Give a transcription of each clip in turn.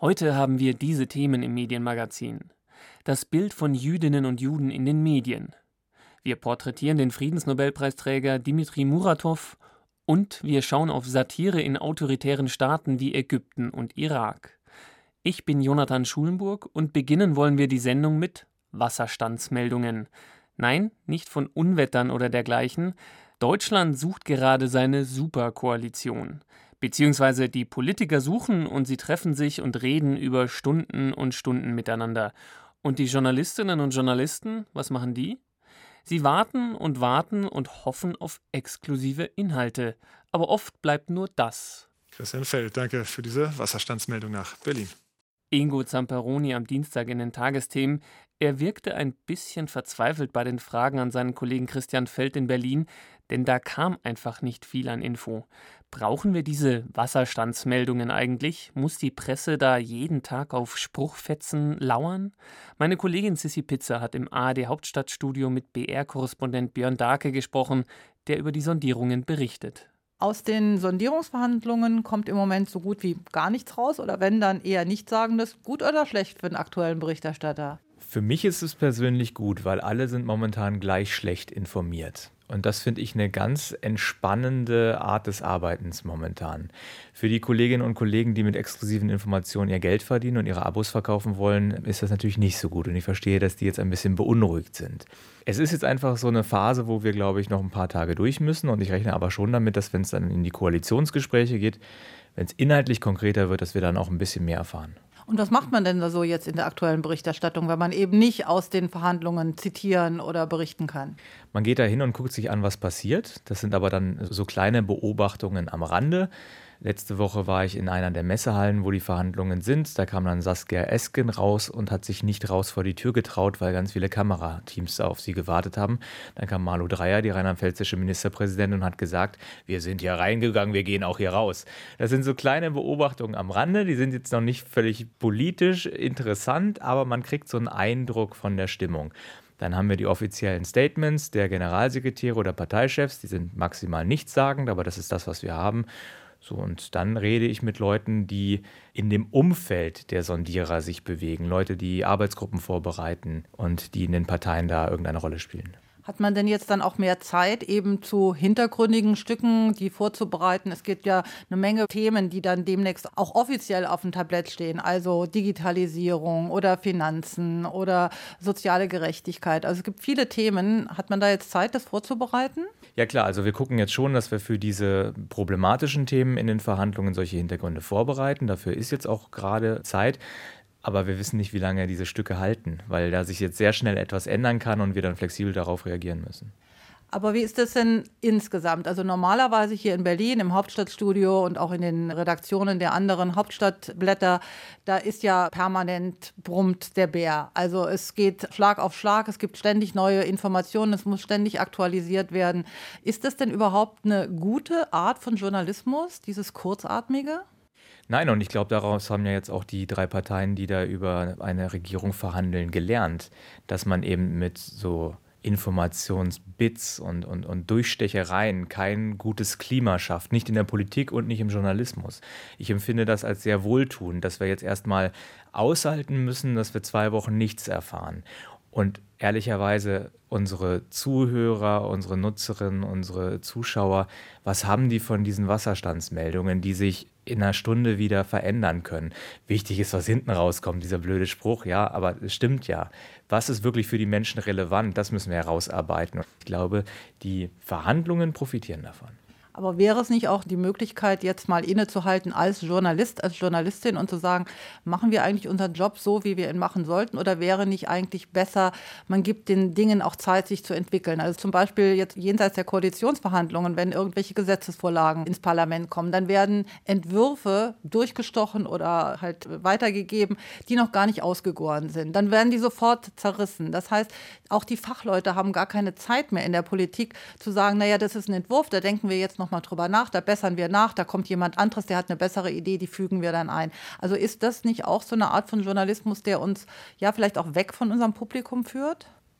Heute haben wir diese Themen im Medienmagazin. Das Bild von Jüdinnen und Juden in den Medien. Wir porträtieren den Friedensnobelpreisträger Dmitri Muratov und wir schauen auf Satire in autoritären Staaten wie Ägypten und Irak. Ich bin Jonathan Schulenburg und beginnen wollen wir die Sendung mit Wasserstandsmeldungen. Nein, nicht von Unwettern oder dergleichen. Deutschland sucht gerade seine Superkoalition. Beziehungsweise die Politiker suchen und sie treffen sich und reden über Stunden und Stunden miteinander. Und die Journalistinnen und Journalisten, was machen die? Sie warten und hoffen auf exklusive Inhalte. Aber oft bleibt nur das. Christian Feld, danke für diese Wasserstandsmeldung nach Berlin. Ingo Zamperoni am Dienstag in den Tagesthemen. Er wirkte ein bisschen verzweifelt bei den Fragen an seinen Kollegen Christian Feld in Berlin, denn da kam einfach nicht viel an Info. Brauchen wir diese Wasserstandsmeldungen eigentlich? Muss die Presse da jeden Tag auf Spruchfetzen lauern? Meine Kollegin Sissi Pizza hat im ARD-Hauptstadtstudio mit BR-Korrespondent Björn Dahlke gesprochen, der über die Sondierungen berichtet. Aus den Sondierungsverhandlungen kommt im Moment so gut wie gar nichts raus oder wenn, dann eher Nichtsagendes. Gut oder schlecht für den aktuellen Berichterstatter? Für mich ist es persönlich gut, weil alle sind momentan gleich schlecht informiert. Und das finde ich eine ganz entspannende Art des Arbeitens momentan. Für die Kolleginnen und Kollegen, die mit exklusiven Informationen ihr Geld verdienen und ihre Abos verkaufen wollen, ist das natürlich nicht so gut. Und ich verstehe, dass die jetzt ein bisschen beunruhigt sind. Es ist jetzt einfach so eine Phase, wo wir, glaube ich, noch ein paar Tage durch müssen. Und ich rechne aber schon damit, dass wenn es dann in die Koalitionsgespräche geht, wenn es inhaltlich konkreter wird, dass wir dann auch ein bisschen mehr erfahren. Und was macht man denn da so jetzt in der aktuellen Berichterstattung, wenn man eben nicht aus den Verhandlungen zitieren oder berichten kann? Man geht da hin und guckt sich an, was passiert. Das sind aber dann so kleine Beobachtungen am Rande. Letzte Woche war ich in einer der Messehallen, wo die Verhandlungen sind. Da kam dann Saskia Esken raus und hat sich nicht raus vor die Tür getraut, weil ganz viele Kamerateams auf sie gewartet haben. Dann kam Malu Dreyer, die rheinland-pfälzische Ministerpräsidentin, und hat gesagt, wir sind hier reingegangen, wir gehen auch hier raus. Das sind so kleine Beobachtungen am Rande, die sind jetzt noch nicht völlig politisch interessant, aber man kriegt so einen Eindruck von der Stimmung. Dann haben wir die offiziellen Statements der Generalsekretäre oder Parteichefs, die sind maximal nichtssagend, aber das ist das, was wir haben. So, und dann rede ich mit Leuten, die in dem Umfeld der Sondierer sich bewegen, Leute, die Arbeitsgruppen vorbereiten und die in den Parteien da irgendeine Rolle spielen. Hat man denn jetzt dann auch mehr Zeit, eben zu hintergründigen Stücken, die vorzubereiten? Es gibt ja eine Menge Themen, die dann demnächst auch offiziell auf dem Tablett stehen, also Digitalisierung oder Finanzen oder soziale Gerechtigkeit. Also es gibt viele Themen. Hat man da jetzt Zeit, das vorzubereiten? Ja klar, also wir gucken jetzt schon, dass wir für diese problematischen Themen in den Verhandlungen solche Hintergründe vorbereiten. Dafür ist jetzt auch gerade Zeit. Aber wir wissen nicht, wie lange diese Stücke halten, weil da sich jetzt sehr schnell etwas ändern kann und wir dann flexibel darauf reagieren müssen. Aber wie ist das denn insgesamt? Also normalerweise hier in Berlin im Hauptstadtstudio und auch in den Redaktionen der anderen Hauptstadtblätter, da ist ja permanent brummt der Bär. Also es geht Schlag auf Schlag, es gibt ständig neue Informationen, es muss ständig aktualisiert werden. Ist das denn überhaupt eine gute Art von Journalismus, dieses Kurzatmige? Nein, und ich glaube, daraus haben ja jetzt auch die 3 Parteien, die da über eine Regierung verhandeln, gelernt, dass man eben mit so Informationsbits und Durchstechereien kein gutes Klima schafft, nicht in der Politik und nicht im Journalismus. Ich empfinde das als sehr wohltuend, dass wir jetzt erstmal aushalten müssen, dass wir 2 Wochen nichts erfahren. Und ehrlicherweise, unsere Zuhörer, unsere Nutzerinnen, unsere Zuschauer, was haben die von diesen Wasserstandsmeldungen, die sich in einer Stunde wieder verändern können? Wichtig ist, was hinten rauskommt, dieser blöde Spruch, ja, aber es stimmt ja. Was ist wirklich für die Menschen relevant? Das müssen wir herausarbeiten. Und ich glaube, die Verhandlungen profitieren davon. Aber wäre es nicht auch die Möglichkeit, jetzt mal innezuhalten als Journalist, als Journalistin und zu sagen, machen wir eigentlich unseren Job so, wie wir ihn machen sollten? Oder wäre nicht eigentlich besser, man gibt den Dingen auch Zeit, sich zu entwickeln? Also zum Beispiel jetzt jenseits der Koalitionsverhandlungen, wenn irgendwelche Gesetzesvorlagen ins Parlament kommen, dann werden Entwürfe durchgestochen oder halt weitergegeben, die noch gar nicht ausgegoren sind. Dann werden die sofort zerrissen. Das heißt, auch die Fachleute haben gar keine Zeit mehr in der Politik zu sagen, naja, das ist ein Entwurf, da denken wir jetzt nochmal drüber nach, da bessern wir nach, da kommt jemand anderes, der hat eine bessere Idee, die fügen wir dann ein. Also ist das nicht auch so eine Art von Journalismus, der uns ja vielleicht auch weg von unserem Publikum führt?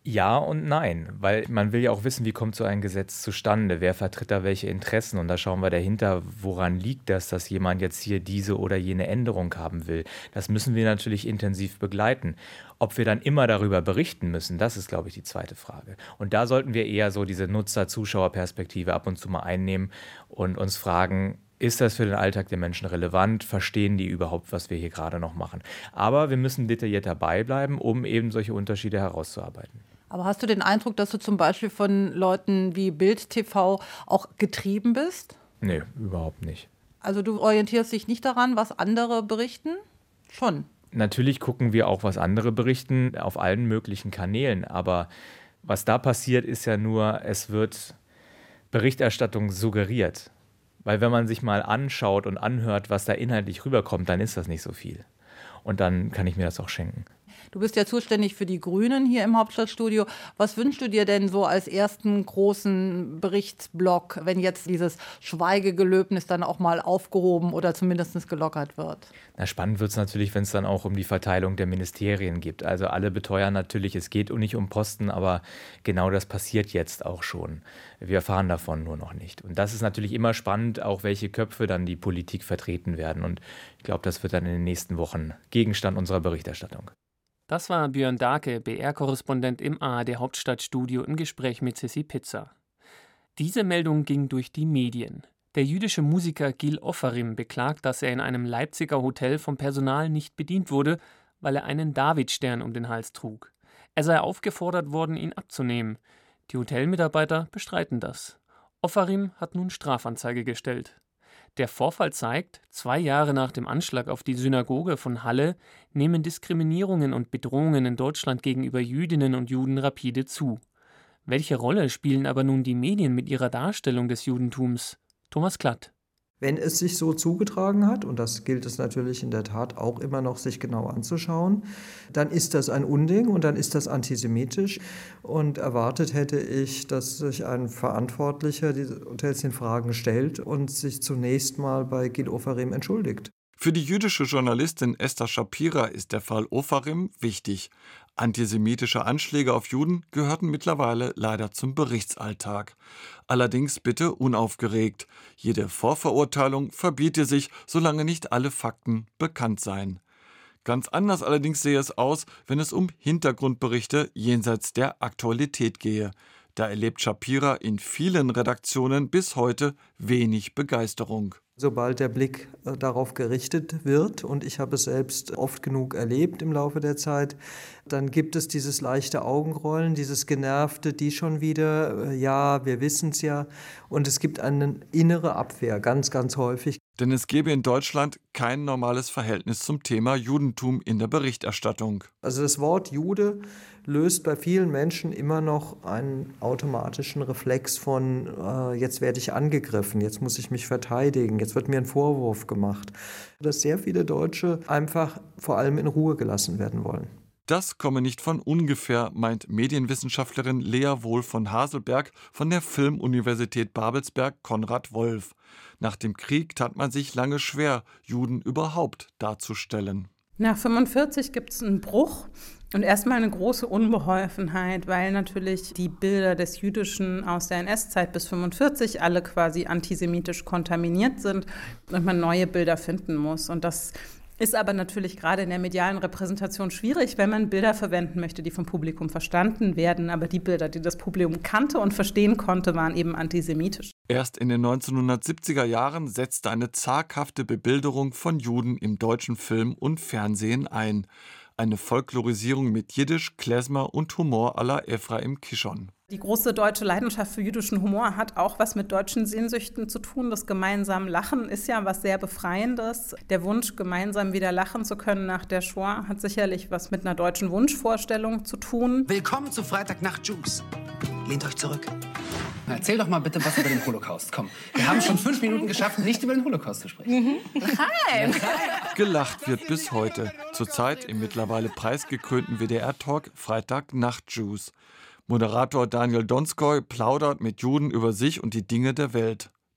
Ja und nein, weil man will ja auch wissen, wie kommt so ein Gesetz zustande, wer vertritt da welche Interessen und da schauen wir dahinter, woran liegt das, dass jemand jetzt hier diese oder jene Änderung haben will. Das müssen wir natürlich intensiv begleiten. Ob wir dann immer darüber berichten müssen, das ist, glaube ich, die zweite Frage. Und da sollten wir eher so diese Nutzer-Zuschauer-Perspektive ab und zu mal einnehmen und uns fragen, ist das für den Alltag der Menschen relevant? Verstehen die überhaupt, was wir hier gerade noch machen? Aber wir müssen detailliert dabei bleiben, um eben solche Unterschiede herauszuarbeiten. Aber hast du den Eindruck, dass du zum Beispiel von Leuten wie Bild TV auch getrieben bist? Nee, überhaupt nicht. Also du orientierst dich nicht daran, was andere berichten? Schon. Natürlich gucken wir auch, was andere berichten, auf allen möglichen Kanälen. Aber was da passiert, ist ja nur, es wird Berichterstattung suggeriert. Weil wenn man sich mal anschaut und anhört, was da inhaltlich rüberkommt, dann ist das nicht so viel. Und dann kann ich mir das auch schenken. Du bist ja zuständig für die Grünen hier im Hauptstadtstudio. Was wünschst du dir denn so als ersten großen Berichtsblock, wenn jetzt dieses Schweigegelöbnis dann auch mal aufgehoben oder zumindest gelockert wird? Na, spannend wird es natürlich, wenn es dann auch um die Verteilung der Ministerien geht. Also alle beteuern natürlich, es geht nicht um Posten, aber genau das passiert jetzt auch schon. Wir erfahren davon nur noch nicht. Und das ist natürlich immer spannend, auch welche Köpfe dann die Politik vertreten werden. Und ich glaube, das wird dann in den nächsten Wochen Gegenstand unserer Berichterstattung. Das war Björn Dahlke, BR-Korrespondent im ARD Hauptstadtstudio im Gespräch mit Sissi Pizza. Diese Meldung ging durch die Medien. Der jüdische Musiker Gil Ofarim beklagt, dass er in einem Leipziger Hotel vom Personal nicht bedient wurde, weil er einen Davidstern um den Hals trug. Er sei aufgefordert worden, ihn abzunehmen. Die Hotelmitarbeiter bestreiten das. Ofarim hat nun Strafanzeige gestellt. Der Vorfall zeigt, 2 Jahre nach dem Anschlag auf die Synagoge von Halle nehmen Diskriminierungen und Bedrohungen in Deutschland gegenüber Jüdinnen und Juden rapide zu. Welche Rolle spielen aber nun die Medien mit ihrer Darstellung des Judentums? Thomas Klatt. Wenn es sich so zugetragen hat, und das gilt es natürlich in der Tat auch immer noch, sich genau anzuschauen, dann ist das ein Unding und dann ist das antisemitisch. Und erwartet hätte ich, dass sich ein Verantwortlicher diese Hotels in Fragen stellt und sich zunächst mal bei Gil Ofarim entschuldigt. Für die jüdische Journalistin Esther Shapira ist der Fall Ofarim wichtig. Antisemitische Anschläge auf Juden gehörten mittlerweile leider zum Berichtsalltag. Allerdings bitte unaufgeregt. Jede Vorverurteilung verbiete sich, solange nicht alle Fakten bekannt seien. Ganz anders allerdings sehe es aus, wenn es um Hintergrundberichte jenseits der Aktualität gehe. Da erlebt Shapira in vielen Redaktionen bis heute wenig Begeisterung. Sobald der Blick darauf gerichtet wird, und ich habe es selbst oft genug erlebt im Laufe der Zeit, dann gibt es dieses leichte Augenrollen, dieses genervte, die schon wieder, ja, wir wissen es ja. Und es gibt eine innere Abwehr, ganz, ganz häufig. Denn es gäbe in Deutschland kein normales Verhältnis zum Thema Judentum in der Berichterstattung. Also das Wort Jude löst bei vielen Menschen immer noch einen automatischen Reflex von, jetzt werde ich angegriffen, jetzt muss ich mich verteidigen, jetzt wird mir ein Vorwurf gemacht. Dass sehr viele Deutsche einfach vor allem in Ruhe gelassen werden wollen. Das komme nicht von ungefähr, meint Medienwissenschaftlerin Lea Wohl von Haselberg von der Filmuniversität Babelsberg Konrad Wolf. Nach dem Krieg tat man sich lange schwer, Juden überhaupt darzustellen. Nach 1945 gibt es einen Bruch und erstmal eine große Unbeholfenheit, weil natürlich die Bilder des Jüdischen aus der NS-Zeit bis 1945 alle quasi antisemitisch kontaminiert sind und man neue Bilder finden muss. Und das ist aber natürlich gerade in der medialen Repräsentation schwierig, wenn man Bilder verwenden möchte, die vom Publikum verstanden werden. Aber die Bilder, die das Publikum kannte und verstehen konnte, waren eben antisemitisch. Erst in den 1970er Jahren setzte eine zaghafte Bebilderung von Juden im deutschen Film und Fernsehen ein. Eine Folklorisierung mit Jiddisch, Klezmer und Humor à la Ephraim Kishon. Die große deutsche Leidenschaft für jüdischen Humor hat auch was mit deutschen Sehnsüchten zu tun. Das gemeinsame Lachen ist ja was sehr Befreiendes. Der Wunsch, gemeinsam wieder lachen zu können nach der Shoah, hat sicherlich was mit einer deutschen Wunschvorstellung zu tun. Willkommen zu Freitagnacht Juice. Lehnt euch zurück. Na, erzähl doch mal bitte was über den Holocaust. Komm, wir haben schon 5 Minuten geschafft, nicht über den Holocaust zu sprechen. Nein! Gelacht wird bis heute. Zurzeit im mittlerweile preisgekrönten WDR-Talk Freitagnacht Juice. Moderator Daniel Donskoy plaudert mit Juden über sich und die Dinge der Welt.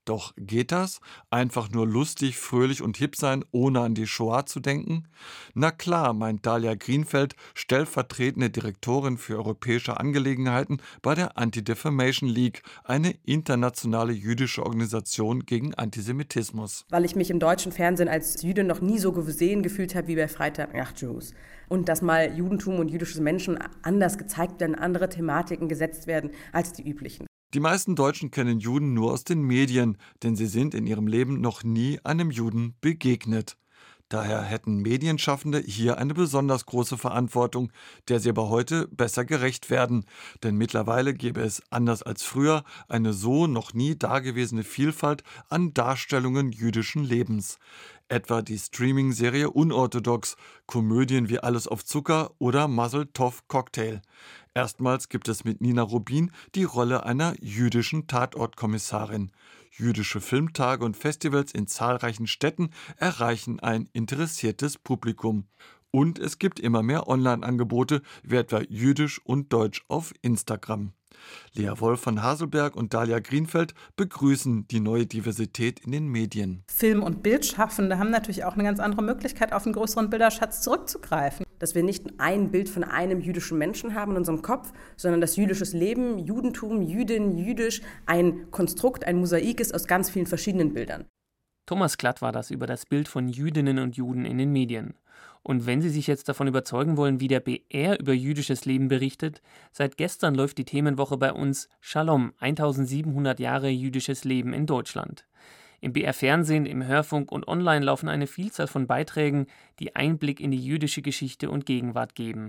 Doch geht das? Einfach nur lustig, fröhlich und hip sein, ohne an die Shoah zu denken? Na klar, meint Dalia Greenfeld, stellvertretende Direktorin für europäische Angelegenheiten bei der Anti-Defamation League, eine internationale jüdische Organisation gegen Antisemitismus. Weil ich mich im deutschen Fernsehen als Jüdin noch nie so gesehen gefühlt habe wie bei Freitag nach Jews. Und dass mal Judentum und jüdische Menschen anders gezeigt werden, andere Thematiken gesetzt werden als die üblichen. Die meisten Deutschen kennen Juden nur aus den Medien, denn sie sind in ihrem Leben noch nie einem Juden begegnet. Daher hätten Medienschaffende hier eine besonders große Verantwortung, der sie aber heute besser gerecht werden. Denn mittlerweile gäbe es, anders als früher, eine so noch nie dagewesene Vielfalt an Darstellungen jüdischen Lebens. Etwa die Streaming-Serie Unorthodox, Komödien wie Alles auf Zucker oder Mazel Tov Cocktail. Erstmals gibt es mit Nina Rubin die Rolle einer jüdischen Tatortkommissarin. Jüdische Filmtage und Festivals in zahlreichen Städten erreichen ein interessiertes Publikum. Und es gibt immer mehr Online-Angebote, wie etwa Jüdisch und Deutsch auf Instagram. Lea Wolf von Haselberg und Dalia Greenfeld begrüßen die neue Diversität in den Medien. Film- und Bildschaffende haben natürlich auch eine ganz andere Möglichkeit, auf einen größeren Bilderschatz zurückzugreifen. Dass wir nicht ein Bild von einem jüdischen Menschen haben in unserem Kopf, sondern dass jüdisches Leben, Judentum, Jüdin, jüdisch ein Konstrukt, ein Mosaik ist aus ganz vielen verschiedenen Bildern. Thomas Klatt war das über das Bild von Jüdinnen und Juden in den Medien. Und wenn Sie sich jetzt davon überzeugen wollen, wie der BR über jüdisches Leben berichtet, seit gestern läuft die Themenwoche bei uns Shalom, 1700 Jahre jüdisches Leben in Deutschland. Im BR-Fernsehen, im Hörfunk und online laufen eine Vielzahl von Beiträgen, die Einblick in die jüdische Geschichte und Gegenwart geben.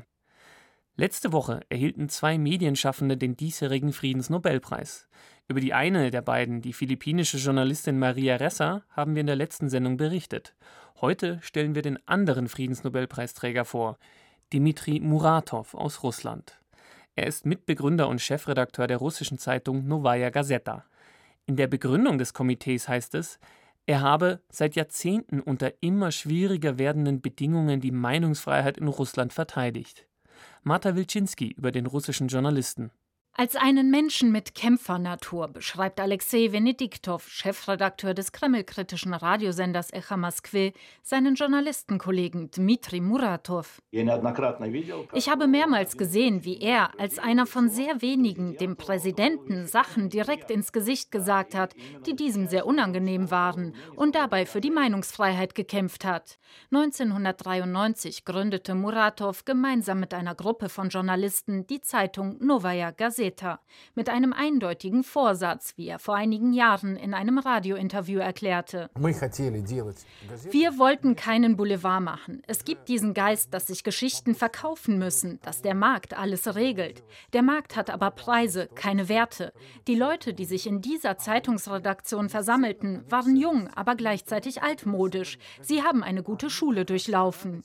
Letzte Woche erhielten 2 Medienschaffende den diesjährigen Friedensnobelpreis. Über die eine der beiden, die philippinische Journalistin Maria Ressa, haben wir in der letzten Sendung berichtet. Heute stellen wir den anderen Friedensnobelpreisträger vor, Dmitri Muratov aus Russland. Er ist Mitbegründer und Chefredakteur der russischen Zeitung Novaya Gazeta. In der Begründung des Komitees heißt es, er habe seit Jahrzehnten unter immer schwieriger werdenden Bedingungen die Meinungsfreiheit in Russland verteidigt. Marta Wilczynski über den russischen Journalisten. Als einen Menschen mit Kämpfernatur beschreibt Alexei Venediktov, Chefredakteur des kremlkritischen Radiosenders Echa Moskwy, seinen Journalistenkollegen Dmitri Muratov. Ich habe mehrmals gesehen, wie er als einer von sehr wenigen dem Präsidenten Sachen direkt ins Gesicht gesagt hat, die diesem sehr unangenehm waren und dabei für die Meinungsfreiheit gekämpft hat. 1993 gründete Muratov gemeinsam mit einer Gruppe von Journalisten die Zeitung Novaya Gazeta. Mit einem eindeutigen Vorsatz, wie er vor einigen Jahren in einem Radiointerview erklärte. Wir wollten keinen Boulevard machen. Es gibt diesen Geist, dass sich Geschichten verkaufen müssen, dass der Markt alles regelt. Der Markt hat aber Preise, keine Werte. Die Leute, die sich in dieser Zeitungsredaktion versammelten, waren jung, aber gleichzeitig altmodisch. Sie haben eine gute Schule durchlaufen.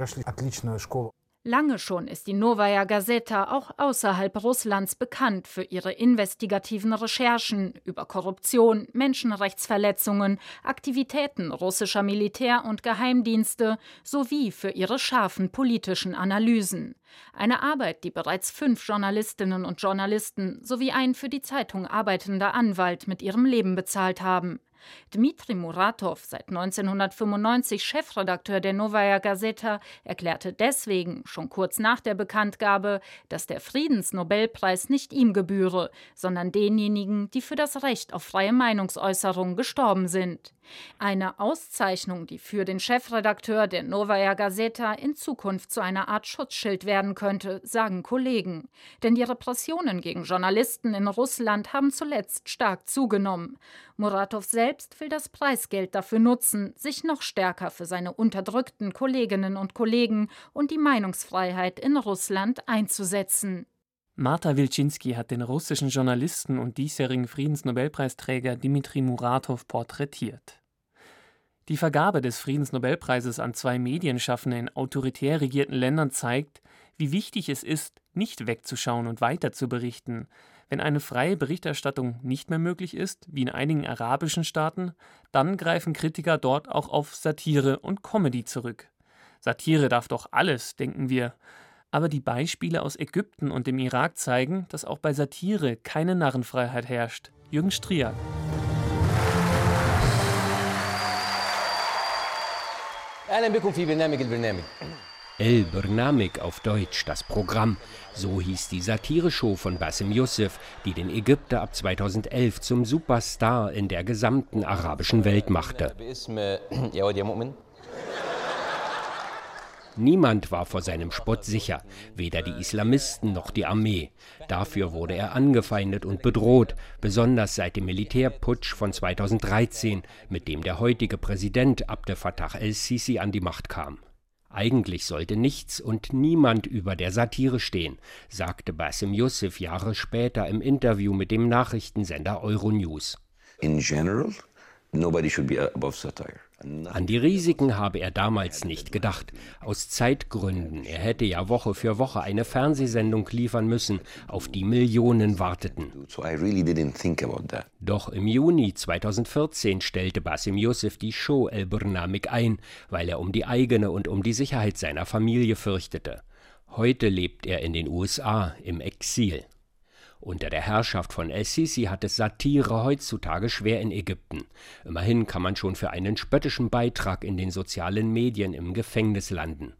Lange schon ist die Novaya Gazeta auch außerhalb Russlands bekannt für ihre investigativen Recherchen über Korruption, Menschenrechtsverletzungen, Aktivitäten russischer Militär- und Geheimdienste sowie für ihre scharfen politischen Analysen. Eine Arbeit, die bereits 5 Journalistinnen und Journalisten sowie ein für die Zeitung arbeitender Anwalt mit ihrem Leben bezahlt haben. Dmitri Muratov, seit 1995 Chefredakteur der Novaya Gazeta, erklärte deswegen, schon kurz nach der Bekanntgabe, dass der Friedensnobelpreis nicht ihm gebühre, sondern denjenigen, die für das Recht auf freie Meinungsäußerung gestorben sind. Eine Auszeichnung, die für den Chefredakteur der Novaya Gazeta in Zukunft zu einer Art Schutzschild werden könnte, sagen Kollegen. Denn die Repressionen gegen Journalisten in Russland haben zuletzt stark zugenommen. Muratov selbst will das Preisgeld dafür nutzen, sich noch stärker für seine unterdrückten Kolleginnen und Kollegen und die Meinungsfreiheit in Russland einzusetzen. Marta Wilczynski hat den russischen Journalisten und diesjährigen Friedensnobelpreisträger Dmitri Muratov porträtiert. Die Vergabe des Friedensnobelpreises an 2 Medienschaffende in autoritär regierten Ländern zeigt, wie wichtig es ist, nicht wegzuschauen und weiter zu berichten. Wenn eine freie Berichterstattung nicht mehr möglich ist, wie in einigen arabischen Staaten, dann greifen Kritiker dort auch auf Satire und Comedy zurück. Satire darf doch alles, denken wir. Aber die Beispiele aus Ägypten und dem Irak zeigen, dass auch bei Satire keine Narrenfreiheit herrscht. Jürgen Striak. El Bernamik auf Deutsch, das Programm. So hieß die Satireshow von Bassem Youssef, die den Ägypter ab 2011 zum Superstar in der gesamten arabischen Welt machte. Niemand war vor seinem Spott sicher, weder die Islamisten noch die Armee. Dafür wurde er angefeindet und bedroht, besonders seit dem Militärputsch von 2013, mit dem der heutige Präsident Abdel Fattah el-Sisi an die Macht kam. Eigentlich sollte nichts und niemand über der Satire stehen, sagte Bassem Youssef Jahre später im Interview mit dem Nachrichtensender Euronews. In general, nobody should be above satire. An die Risiken habe er damals nicht gedacht. Aus Zeitgründen. Er hätte ja Woche für Woche eine Fernsehsendung liefern müssen, auf die Millionen warteten. Doch im Juni 2014 stellte Bassem Youssef die Show El Bernamik ein, weil er um die eigene und um die Sicherheit seiner Familie fürchtete. Heute lebt er in den USA im Exil. Unter der Herrschaft von el-Sisi hat es Satire heutzutage schwer in Ägypten. Immerhin kann man schon für einen spöttischen Beitrag in den sozialen Medien im Gefängnis landen.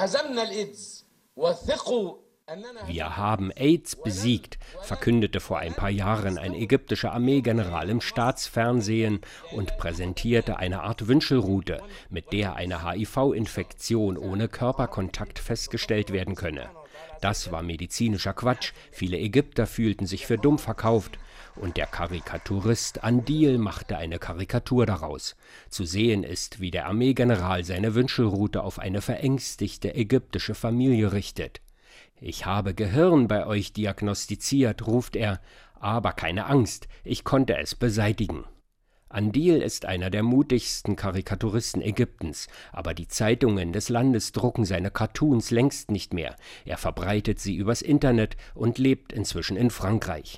Wir haben AIDS besiegt, verkündete vor ein paar Jahren ein ägyptischer Armeegeneral im Staatsfernsehen und präsentierte eine Art Wünschelrute, mit der eine HIV-Infektion ohne Körperkontakt festgestellt werden könne. Das war medizinischer Quatsch, viele Ägypter fühlten sich für dumm verkauft und der Karikaturist Andil machte eine Karikatur daraus. Zu sehen ist, wie der Armeegeneral seine Wünschelrute auf eine verängstigte ägyptische Familie richtet. »Ich habe Gehirn bei euch diagnostiziert«, ruft er, »aber keine Angst, ich konnte es beseitigen.« Andil ist einer der mutigsten Karikaturisten Ägyptens, aber die Zeitungen des Landes drucken seine Cartoons längst nicht mehr. Er verbreitet sie übers Internet und lebt inzwischen in Frankreich.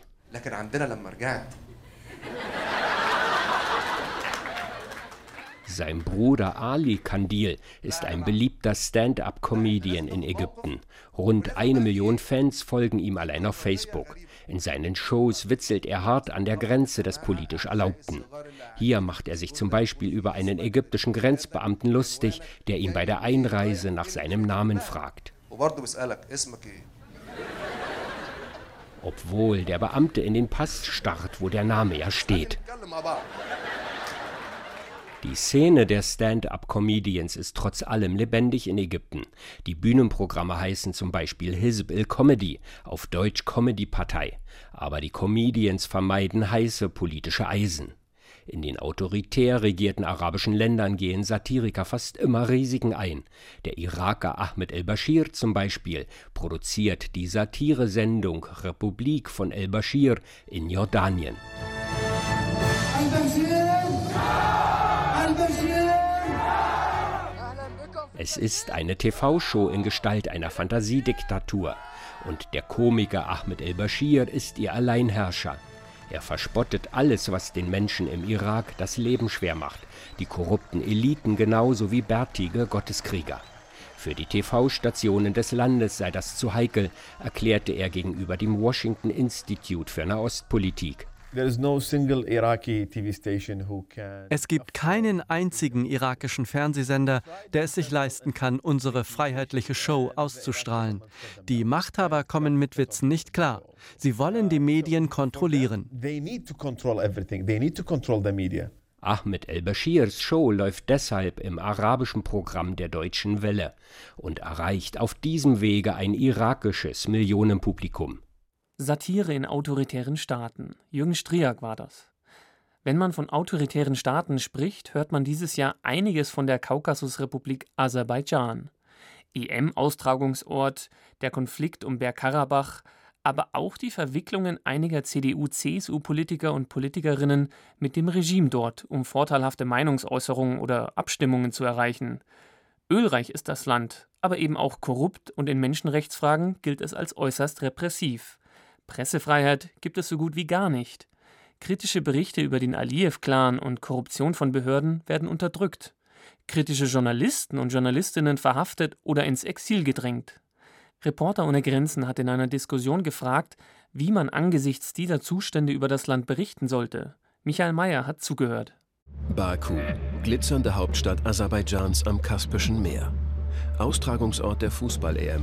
Sein Bruder Ali Kandil ist ein beliebter Stand-up-Comedian in Ägypten. Rund 1 Million Fans folgen ihm allein auf Facebook. In seinen Shows witzelt er hart an der Grenze des politisch Erlaubten. Hier macht er sich zum Beispiel über einen ägyptischen Grenzbeamten lustig, der ihn bei der Einreise nach seinem Namen fragt. Obwohl der Beamte in den Pass starrt, wo der Name ja steht. Die Szene der Stand-up-Comedians ist trotz allem lebendig in Ägypten. Die Bühnenprogramme heißen zum Beispiel Hizb el-Comedy, auf Deutsch Comedy-Partei. Aber die Comedians vermeiden heiße politische Eisen. In den autoritär regierten arabischen Ländern gehen Satiriker fast immer Risiken ein. Der Iraker Ahmed el-Bashir zum Beispiel produziert die Satiresendung Republik von el-Bashir in Jordanien. Es ist eine TV-Show in Gestalt einer Fantasiediktatur. Und der Komiker Ahmed el-Bashir ist ihr Alleinherrscher. Er verspottet alles, was den Menschen im Irak das Leben schwer macht. Die korrupten Eliten genauso wie bärtige Gotteskrieger. Für die TV-Stationen des Landes sei das zu heikel, erklärte er gegenüber dem Washington Institute für Nahostpolitik. Es gibt keinen einzigen irakischen Fernsehsender, der es sich leisten kann, unsere freiheitliche Show auszustrahlen. Die Machthaber kommen mit Witzen nicht klar. Sie wollen die Medien kontrollieren. Ahmed el-Bashirs Show läuft deshalb im arabischen Programm der Deutschen Welle und erreicht auf diesem Wege ein irakisches Millionenpublikum. Satire in autoritären Staaten. Jürgen Striak war das. Wenn man von autoritären Staaten spricht, hört man dieses Jahr einiges von der Kaukasusrepublik Aserbaidschan. EM-Austragungsort, der Konflikt um Bergkarabach, aber auch die Verwicklungen einiger CDU-CSU-Politiker und Politikerinnen mit dem Regime dort, um vorteilhafte Meinungsäußerungen oder Abstimmungen zu erreichen. Ölreich ist das Land, aber eben auch korrupt und in Menschenrechtsfragen gilt es als äußerst repressiv. Pressefreiheit gibt es so gut wie gar nicht. Kritische Berichte über den Aliyev-Clan und Korruption von Behörden werden unterdrückt. Kritische Journalisten und Journalistinnen verhaftet oder ins Exil gedrängt. Reporter ohne Grenzen hat in einer Diskussion gefragt, wie man angesichts dieser Zustände über das Land berichten sollte. Michael Mayer hat zugehört. Baku, glitzernde Hauptstadt Aserbaidschans am Kaspischen Meer. Austragungsort der Fußball-EM.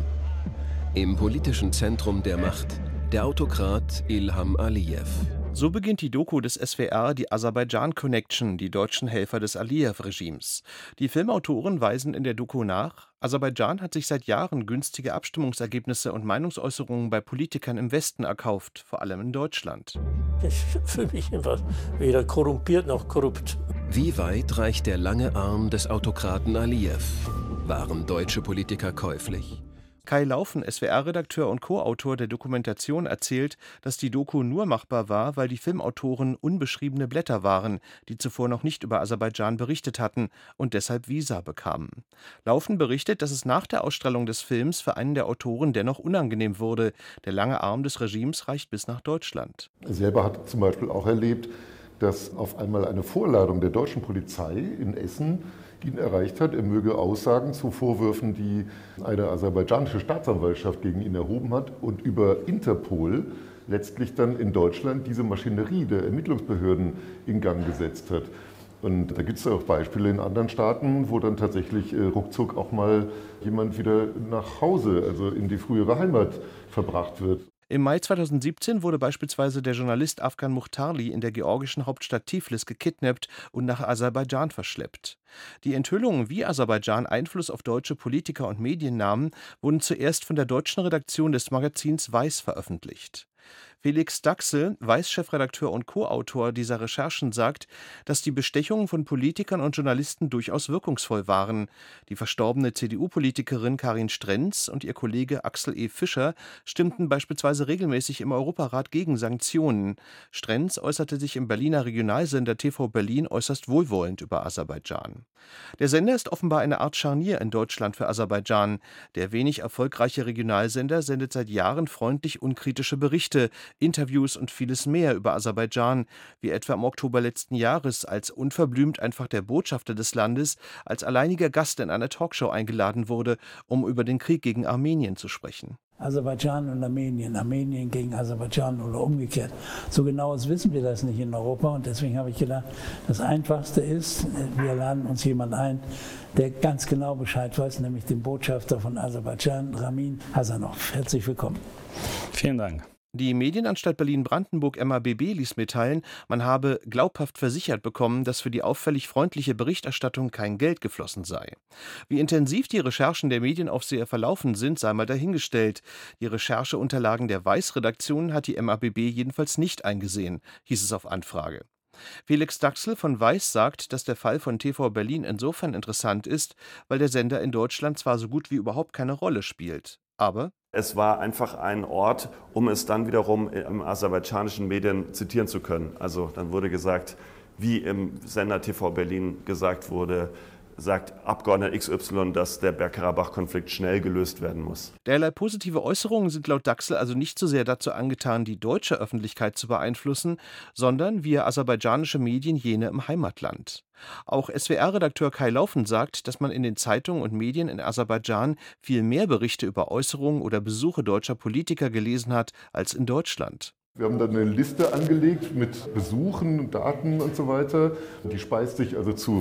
Im politischen Zentrum der Macht der Autokrat Ilham Aliyev. So beginnt die Doku des SWR, die Aserbaidschan Connection, die deutschen Helfer des Aliyev-Regimes. Die Filmautoren weisen in der Doku nach, Aserbaidschan hat sich seit Jahren günstige Abstimmungsergebnisse und Meinungsäußerungen bei Politikern im Westen erkauft, vor allem in Deutschland. Das ist für mich einfach weder korrumpiert noch korrupt. Wie weit reicht der lange Arm des Autokraten Aliyev? Waren deutsche Politiker käuflich? Kai Laufen, SWR-Redakteur und Co-Autor der Dokumentation, erzählt, dass die Doku nur machbar war, weil die Filmautoren unbeschriebene Blätter waren, die zuvor noch nicht über Aserbaidschan berichtet hatten und deshalb Visa bekamen. Laufen berichtet, dass es nach der Ausstrahlung des Films für einen der Autoren dennoch unangenehm wurde. Der lange Arm des Regimes reicht bis nach Deutschland. Er selber hat zum Beispiel auch erlebt, dass auf einmal eine Vorladung der deutschen Polizei in Essen ihn erreicht hat, er möge Aussagen zu Vorwürfen, die eine aserbaidschanische Staatsanwaltschaft gegen ihn erhoben hat und über Interpol letztlich dann in Deutschland diese Maschinerie der Ermittlungsbehörden in Gang gesetzt hat. Und da gibt es auch Beispiele in anderen Staaten, wo dann tatsächlich ruckzuck auch mal jemand wieder nach Hause, also in die frühere Heimat verbracht wird. Im Mai 2017 wurde beispielsweise der Journalist Afgan Mukhtarli in der georgischen Hauptstadt Tiflis gekidnappt und nach Aserbaidschan verschleppt. Die Enthüllungen, wie Aserbaidschan Einfluss auf deutsche Politiker und Medien nahmen, wurden zuerst von der deutschen Redaktion des Magazins Weiß veröffentlicht. Felix Daxel, Weiß-Chefredakteur und Co-Autor dieser Recherchen, sagt, dass die Bestechungen von Politikern und Journalisten durchaus wirkungsvoll waren. Die verstorbene CDU-Politikerin Karin Strenz und ihr Kollege Axel E. Fischer stimmten beispielsweise regelmäßig im Europarat gegen Sanktionen. Strenz äußerte sich im Berliner Regionalsender TV Berlin äußerst wohlwollend über Aserbaidschan. Der Sender ist offenbar eine Art Scharnier in Deutschland für Aserbaidschan. Der wenig erfolgreiche Regionalsender sendet seit Jahren freundlich unkritische Berichte, Interviews und vieles mehr über Aserbaidschan, wie etwa im Oktober letzten Jahres, als unverblümt einfach der Botschafter des Landes als alleiniger Gast in einer Talkshow eingeladen wurde, um über den Krieg gegen Armenien zu sprechen. Aserbaidschan und Armenien, Armenien gegen Aserbaidschan oder umgekehrt. So genau wissen wir das nicht in Europa und deswegen habe ich gedacht, das Einfachste ist, wir laden uns jemanden ein, der ganz genau Bescheid weiß, nämlich den Botschafter von Aserbaidschan, Ramin Hasanov. Herzlich willkommen. Vielen Dank. Die Medienanstalt Berlin-Brandenburg MABB ließ mitteilen, man habe glaubhaft versichert bekommen, dass für die auffällig freundliche Berichterstattung kein Geld geflossen sei. Wie intensiv die Recherchen der Medienaufseher verlaufen sind, sei mal dahingestellt. Die Rechercheunterlagen der Weiß-Redaktion hat die MABB jedenfalls nicht eingesehen, hieß es auf Anfrage. Felix Daxel von Weiß sagt, dass der Fall von TV Berlin insofern interessant ist, weil der Sender in Deutschland zwar so gut wie überhaupt keine Rolle spielt, aber es war einfach ein Ort, um es dann wiederum im aserbaidschanischen Medien zitieren zu können. Also dann wurde gesagt, wie im Sender TV Berlin gesagt wurde, sagt Abgeordneter XY, dass der Bergkarabach-Konflikt schnell gelöst werden muss. Derlei positive Äußerungen sind laut Daxel also nicht so sehr dazu angetan, die deutsche Öffentlichkeit zu beeinflussen, sondern via aserbaidschanische Medien jene im Heimatland. Auch SWR-Redakteur Kai Laufen sagt, dass man in den Zeitungen und Medien in Aserbaidschan viel mehr Berichte über Äußerungen oder Besuche deutscher Politiker gelesen hat als in Deutschland. Wir haben dann eine Liste angelegt mit Besuchen, Daten und so weiter. Die speist sich also zu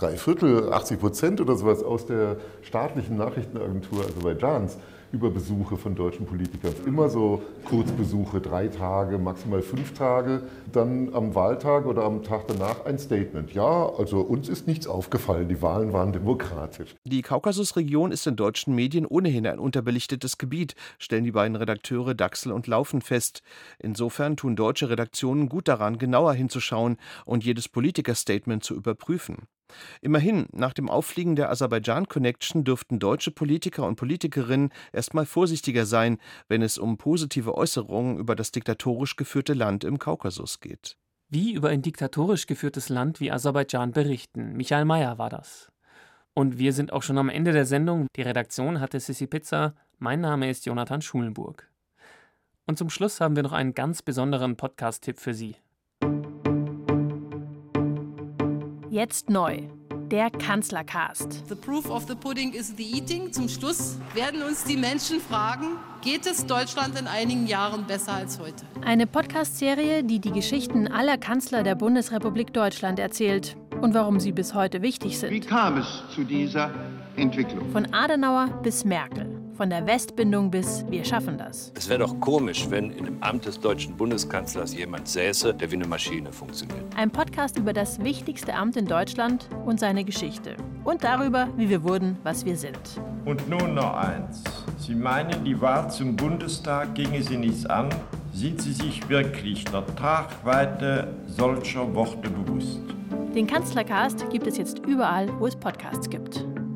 80% oder sowas aus der staatlichen Nachrichtenagentur Aserbaidschans über Besuche von deutschen Politikern. Immer so Kurzbesuche, 3 Tage, maximal 5 Tage. Dann am Wahltag oder am Tag danach ein Statement. Ja, also uns ist nichts aufgefallen, die Wahlen waren demokratisch. Die Kaukasusregion ist in deutschen Medien ohnehin ein unterbelichtetes Gebiet, stellen die beiden Redakteure Daxel und Laufen fest. Insofern tun deutsche Redaktionen gut daran, genauer hinzuschauen und jedes Politikerstatement zu überprüfen. Immerhin, nach dem Auffliegen der Aserbaidschan-Connection dürften deutsche Politiker und Politikerinnen erstmal vorsichtiger sein, wenn es um positive Äußerungen über das diktatorisch geführte Land im Kaukasus geht. Wie über ein diktatorisch geführtes Land wie Aserbaidschan berichten. Michael Mayer war das. Und wir sind auch schon am Ende der Sendung. Die Redaktion hatte Sissi Pizza. Mein Name ist Jonathan Schulenburg. Und zum Schluss haben wir noch einen ganz besonderen Podcast-Tipp für Sie. Jetzt neu, der Kanzlercast. The proof of the pudding is the eating. Zum Schluss werden uns die Menschen fragen, geht es Deutschland in einigen Jahren besser als heute? Eine Podcast-Serie, die die Geschichten aller Kanzler der Bundesrepublik Deutschland erzählt Und warum sie bis heute wichtig sind. Wie kam es zu dieser Entwicklung? Von Adenauer bis Merkel. Von der Westbindung bis wir schaffen das. Es wäre doch komisch, wenn in dem Amt des deutschen Bundeskanzlers jemand säße, der wie eine Maschine funktioniert. Ein Podcast über das wichtigste Amt in Deutschland und seine Geschichte. Und darüber, wie wir wurden, was wir sind. Und nun noch eins. Sie meinen, die Wahl zum Bundestag ginge Sie nichts an? Sind Sie sich wirklich der Tragweite solcher Worte bewusst? Den Kanzlercast gibt es jetzt überall, wo es Podcasts gibt.